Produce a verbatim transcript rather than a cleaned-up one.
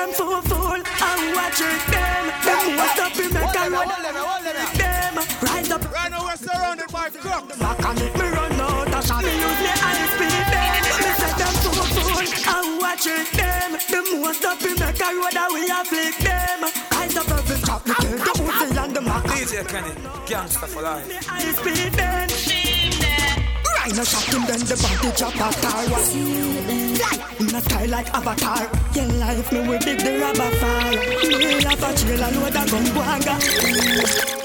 them fool fool and watch it them. Them most up in make a road. Them rise up. Right now we're surrounded by crooks. Back and make me run out a shot. Me use me high speed them. Me say them fool fool and watch it them. Them most up in make a road and we afflict them. Rise up every chop. Me kill the Uzi and the Mac. D J Kenny, gangsta for life. High speed them. Rhino shot him then the body drop a car. Like in a sky like Avatar. Your life me we dig the rubber fire. Me have a trail and load a gun bwaga.